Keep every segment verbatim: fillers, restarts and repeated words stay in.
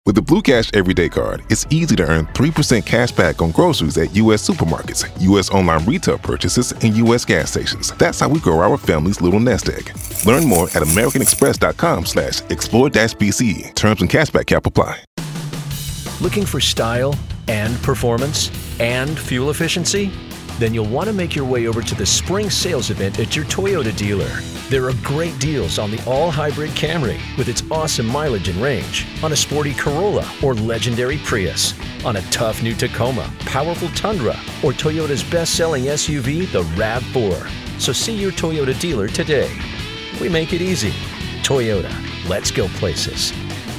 With the Blue Cash Everyday Card, it's easy to earn three percent cash back on groceries at U S supermarkets, U S online retail purchases, and U S gas stations. That's how we grow our family's little nest egg. Learn more at americanexpress.com slash explore dash BCE. Terms and cashback cap apply. Looking for style and performance and fuel efficiency? Then you'll want to make your way over to the spring sales event at your Toyota dealer. There are great deals on the all-hybrid Camry with its awesome mileage and range, on a sporty Corolla or legendary Prius, on a tough new Tacoma, powerful Tundra, or Toyota's best-selling S U V, the RAV four. So see your Toyota dealer today. We make it easy. Toyota, let's go places.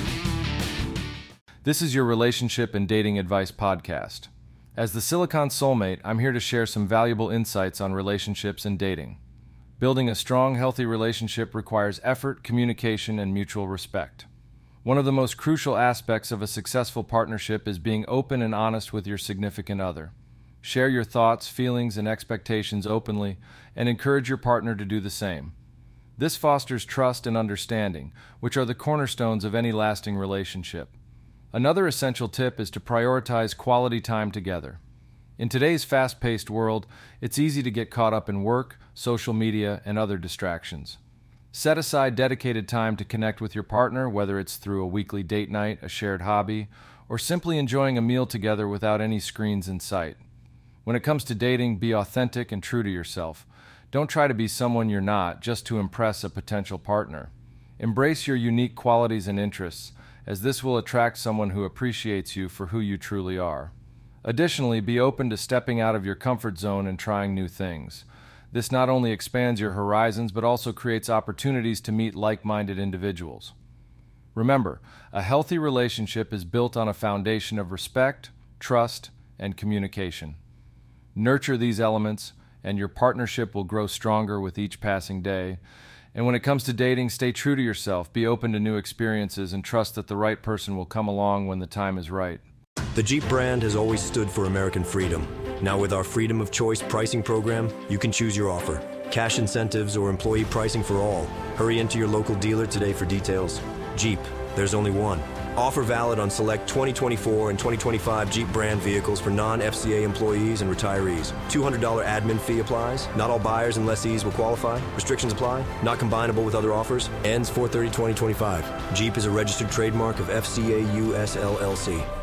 This is your relationship and dating advice podcast. As the Silicon Soulmate, I'm here to share some valuable insights on relationships and dating. Building a strong, healthy relationship requires effort, communication, and mutual respect. One of the most crucial aspects of a successful partnership is being open and honest with your significant other. Share your thoughts, feelings, and expectations openly, and encourage your partner to do the same. This fosters trust and understanding, which are the cornerstones of any lasting relationship. Another essential tip is to prioritize quality time together. In today's fast-paced world, it's easy to get caught up in work, social media, and other distractions. Set aside dedicated time to connect with your partner, whether it's through a weekly date night, a shared hobby, or simply enjoying a meal together without any screens in sight. When it comes to dating, be authentic and true to yourself. Don't try to be someone you're not just to impress a potential partner. Embrace your unique qualities and interests, as this will attract someone who appreciates you for who you truly are. Additionally, be open to stepping out of your comfort zone and trying new things. This not only expands your horizons, but also creates opportunities to meet like-minded individuals. Remember, a healthy relationship is built on a foundation of respect, trust, and communication. Nurture these elements, and your partnership will grow stronger with each passing day. And when it comes to dating, stay true to yourself, be open to new experiences, and trust that the right person will come along when the time is right. The Jeep brand has always stood for American freedom. Now with our Freedom of Choice pricing program, you can choose your offer. Cash incentives or employee pricing for all. Hurry into your local dealer today for details. Jeep, there's only one. Offer valid on select twenty twenty-four and twenty twenty-five Jeep brand vehicles for non-F C A employees and retirees. two hundred dollars admin fee applies. Not all buyers and lessees will qualify. Restrictions apply. Not combinable with other offers. Ends four thirty twenty twenty-five. Jeep is a registered trademark of F C A U S L L C.